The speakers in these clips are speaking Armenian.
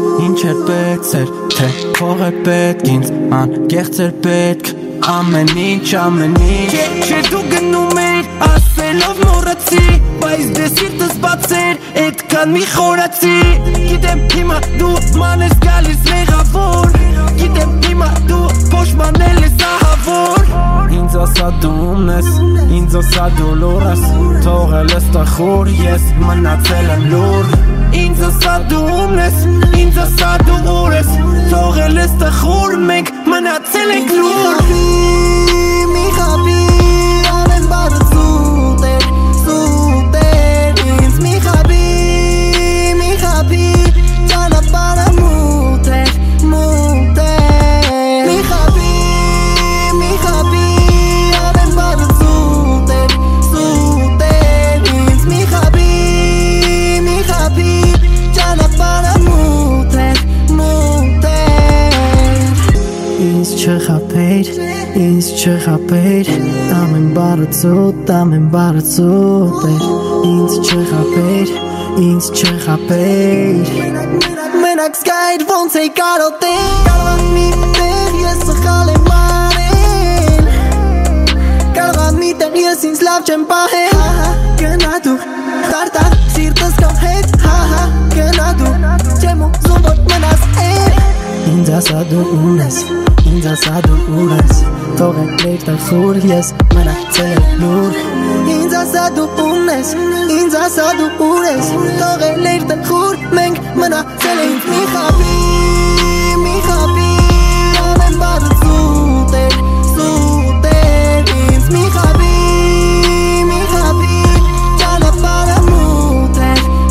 ինչ էր պետք թե փող է պետք ինձ անկեղծ էր պետք ամեն ինչ Չէ դու գնում էր ասելով մոռացի Բայց դե սիրտս բացեր այդքան մի խորացի Գիտեմ հիմա դու ման ես գալիս մեղավոր Գիտեմ հիմա դու փոշմանել ես ահավոր Ինձ ասա դու ումն ես, ինձ ասա դու լուր ես Թողել ես տխուր, ես մնացել եմ լուր Ինձ ասա դու ումն ես, ինձ ասա դու ուր ես Թողել ես տխուր, մենք մնացել ենք լուր Mi happy, ամեն բառը սուտ էր ինձ Mi happy, ճանապարհը մութ էր Mi happy, ամեն բառը սուտ էր ինձ Mi happy, ճանապարհը մութ էր Ինձ չխաբեր Ամեն բառը ծուտ էր Ինձ չխաբեր Մենակ սկայր ոնց էի կարոտել Կարող մի տեղ ես սխալ եմ արել Կարող մի տեղ ես ինձ լավ չեմ պահել Գնա դու տարտար սիրտս քո հետ Գնա դու չեմ ուզում որ մնաս Ինձ ասա դու ում ես Ինձ ասա դու ուր ես Թողել էր տխուր ես մնացել եմ լուր Ինձ ասա դու ում ես Ինձ ասա դու ուր ես Թողել էր տխուր մենք մնացել ենք Mi happy ամեն բառը սուտ էր ինձ Mi happy ճանապարհը մութ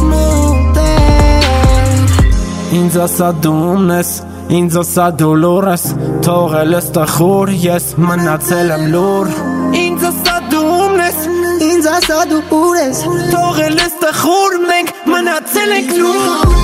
էր Ինձ ասա դու ումն ես Ինձ ասա դու լուր ես Թողել ես տխուր ես մնացել եմ լուր Ինձ ասա դու ումն ես Ինձ ասա դու ուր ես Թողել ես տխուր մենք մնացել ենք լուր